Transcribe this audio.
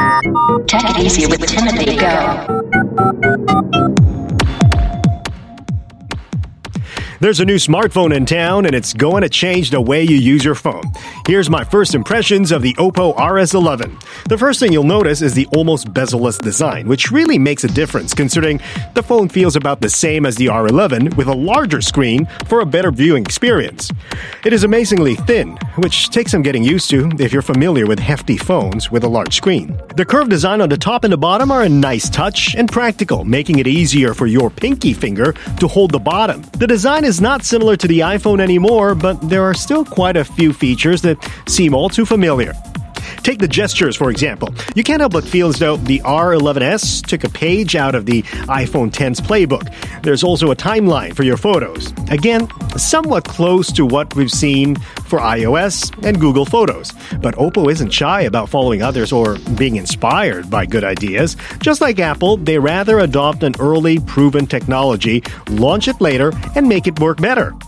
Take it easy with Timothy. Go. There's a new smartphone in town, and it's going to change the way you use your phone. Here's my first impressions of the Oppo RS11. The first thing you'll notice is the almost bezel-less design, which really makes a difference considering the phone feels about the same as the R11 with a larger screen for a better viewing experience. It is amazingly thin, which takes some getting used to if you're familiar with hefty phones with a large screen. The curved design on the top and the bottom are a nice touch and practical, making it easier for your pinky finger to hold the bottom. The design is not similar to the iPhone anymore, but there are still quite a few features that seem all too familiar. Take the gestures, for example. You can't help but feel as though the R11s took a page out of the iPhone X's playbook. There's also a timeline for your photos. Again, somewhat close to what we've seen for iOS and Google Photos. But Oppo isn't shy about following others or being inspired by good ideas. Just like Apple, they rather adopt an early, proven technology, launch it later, and make it work better.